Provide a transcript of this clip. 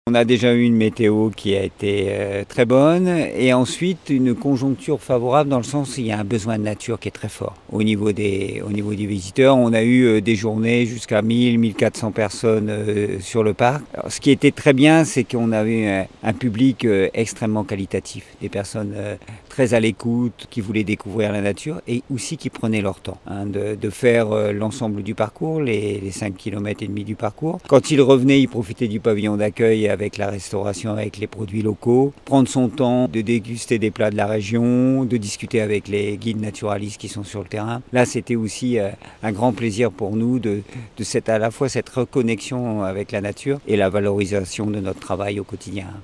On a déjà eu une météo qui a été très bonne et ensuite une conjoncture favorable dans le sens où il y a un besoin de nature qui est très fort. Au niveau des visiteurs, on a eu des journées jusqu'à 1000-1400 personnes sur le parc. Alors, ce qui était très bien, c'est qu'on avait un public extrêmement qualitatif, des personnes très à l'écoute, qui voulaient découvrir la nature et aussi qui prenaient leur temps de faire l'ensemble du parcours, les 5 km et demi du parcours. Quand ils revenaient, ils profitaient du pavillon d'accueil avec la restauration, avec les produits locaux, prendre son temps de déguster des plats de la région, de discuter avec les guides naturalistes qui sont sur le terrain. Là, c'était aussi un grand plaisir pour nous de à la fois cette reconnexion avec la nature et la valorisation de notre travail au quotidien.